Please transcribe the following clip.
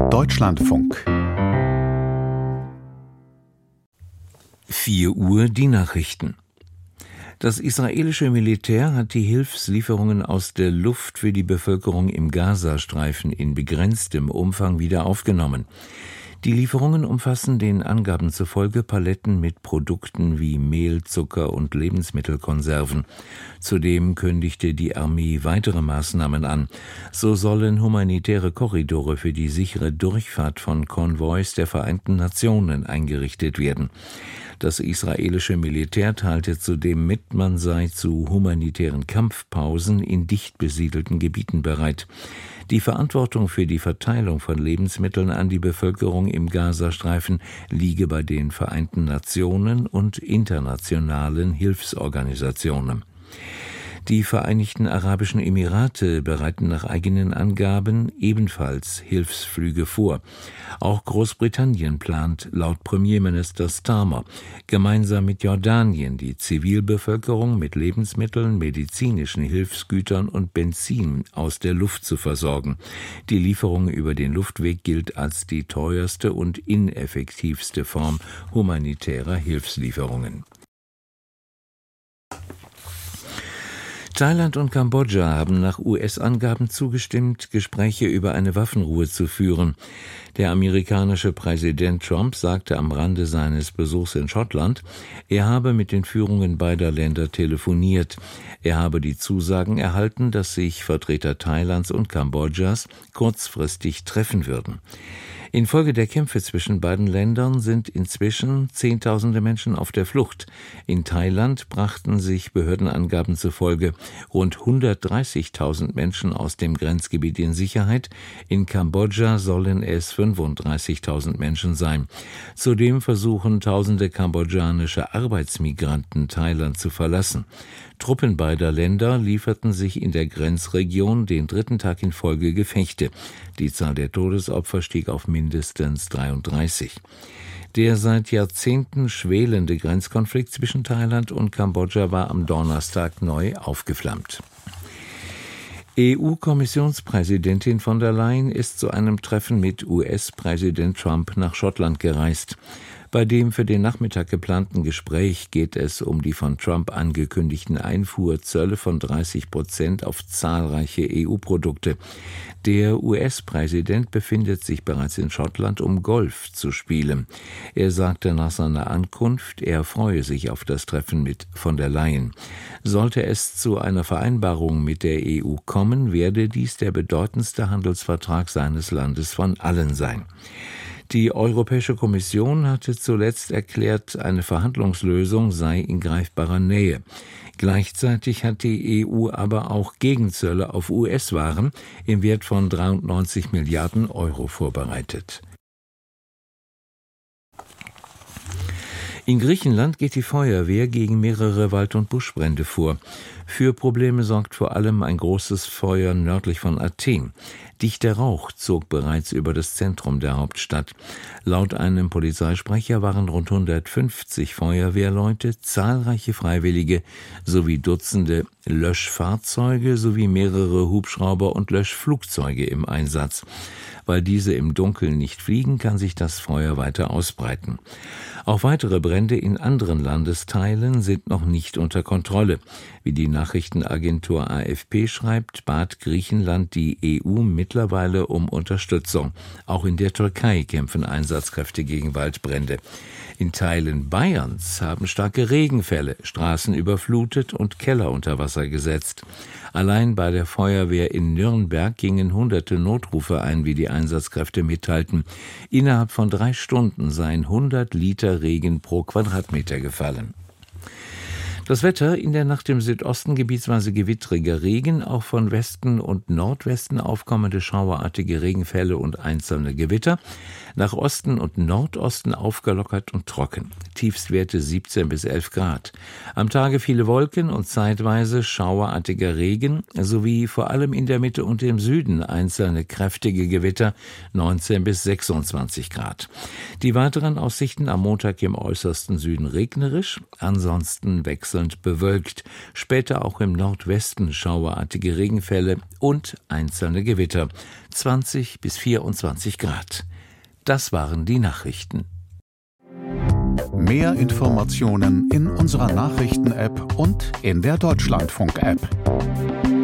Deutschlandfunk 4 Uhr die Nachrichten. Das israelische Militär hat die Hilfslieferungen aus der Luft für die Bevölkerung im Gazastreifen in begrenztem Umfang wieder aufgenommen. Die Lieferungen umfassen den Angaben zufolge Paletten mit Produkten wie Mehl, Zucker und Lebensmittelkonserven. Zudem kündigte die Armee weitere Maßnahmen an. So sollen humanitäre Korridore für die sichere Durchfahrt von Konvois der Vereinten Nationen eingerichtet werden. Das israelische Militär teilte zudem mit, man sei zu humanitären Kampfpausen in dicht besiedelten Gebieten bereit. Die Verantwortung für die Verteilung von Lebensmitteln an die Bevölkerung im Gazastreifen liege bei den Vereinten Nationen und internationalen Hilfsorganisationen. Die Vereinigten Arabischen Emirate bereiten nach eigenen Angaben ebenfalls Hilfsflüge vor. Auch Großbritannien plant laut Premierminister Starmer, gemeinsam mit Jordanien die Zivilbevölkerung mit Lebensmitteln, medizinischen Hilfsgütern und Benzin aus der Luft zu versorgen. Die Lieferung über den Luftweg gilt als die teuerste und ineffektivste Form humanitärer Hilfslieferungen. Thailand und Kambodscha haben nach US-Angaben zugestimmt, Gespräche über eine Waffenruhe zu führen. Der amerikanische Präsident Trump sagte am Rande seines Besuchs in Schottland, er habe mit den Führungen beider Länder telefoniert. Er habe die Zusagen erhalten, dass sich Vertreter Thailands und Kambodschas kurzfristig treffen würden. Infolge der Kämpfe zwischen beiden Ländern sind inzwischen Zehntausende Menschen auf der Flucht. In Thailand brachten sich Behördenangaben zufolge rund 130.000 Menschen aus dem Grenzgebiet in Sicherheit. In Kambodscha sollen es 35.000 Menschen sein. Zudem versuchen tausende kambodschanische Arbeitsmigranten Thailand zu verlassen. Truppen beider Länder lieferten sich in der Grenzregion den 3. Tag in Folge Gefechte. Die Zahl der Todesopfer stieg auf mindestens 33. Der seit Jahrzehnten schwelende Grenzkonflikt zwischen Thailand und Kambodscha war am Donnerstag neu aufgeflammt. EU-Kommissionspräsidentin von der Leyen ist zu einem Treffen mit US-Präsident Trump nach Schottland gereist. Bei dem für den Nachmittag geplanten Gespräch geht es um die von Trump angekündigten Einfuhrzölle von 30% auf zahlreiche EU-Produkte. Der US-Präsident befindet sich bereits in Schottland, um Golf zu spielen. Er sagte nach seiner Ankunft, er freue sich auf das Treffen mit von der Leyen. Sollte es zu einer Vereinbarung mit der EU kommen, werde dies der bedeutendste Handelsvertrag seines Landes von allen sein. Die Europäische Kommission hatte zuletzt erklärt, eine Verhandlungslösung sei in greifbarer Nähe. Gleichzeitig hat die EU aber auch Gegenzölle auf US-Waren im Wert von 93 Milliarden Euro vorbereitet. In Griechenland geht die Feuerwehr gegen mehrere Wald- und Buschbrände vor. Für Probleme sorgt vor allem ein großes Feuer nördlich von Athen. Dichter Rauch zog bereits über das Zentrum der Hauptstadt. Laut einem Polizeisprecher waren rund 150 Feuerwehrleute, zahlreiche Freiwillige sowie Dutzende Löschfahrzeuge sowie mehrere Hubschrauber und Löschflugzeuge im Einsatz. Weil diese im Dunkeln nicht fliegen, kann sich das Feuer weiter ausbreiten. Auch weitere Brände in anderen Landesteilen sind noch nicht unter Kontrolle. Wie die Nachrichtenagentur AFP schreibt, bat Griechenland die EU mittlerweile um Unterstützung. Auch in der Türkei kämpfen Einsatzkräfte gegen Waldbrände. In Teilen Bayerns haben starke Regenfälle Straßen überflutet und Keller unter Wasser gesetzt. Allein bei der Feuerwehr in Nürnberg gingen hunderte Notrufe ein, wie die Einsatzkräfte mitteilten. Innerhalb von 3 Stunden seien 100 Liter Regen pro Quadratmeter gefallen. Das Wetter: in der Nacht im Südosten gebietsweise gewittriger Regen, auch von Westen und Nordwesten aufkommende schauerartige Regenfälle und einzelne Gewitter. Nach Osten und Nordosten aufgelockert und trocken. Tiefstwerte 17 bis 11 Grad. Am Tage viele Wolken und zeitweise schauerartiger Regen, sowie vor allem in der Mitte und im Süden einzelne kräftige Gewitter, 19 bis 26 Grad. Die weiteren Aussichten: am Montag im äußersten Süden regnerisch, ansonsten wechselnd wechselnd bewölkt, später auch im Nordwesten schauerartige Regenfälle und einzelne Gewitter. 20 bis 24 Grad. Das waren die Nachrichten. Mehr Informationen in unserer Nachrichten-App und in der Deutschlandfunk-App.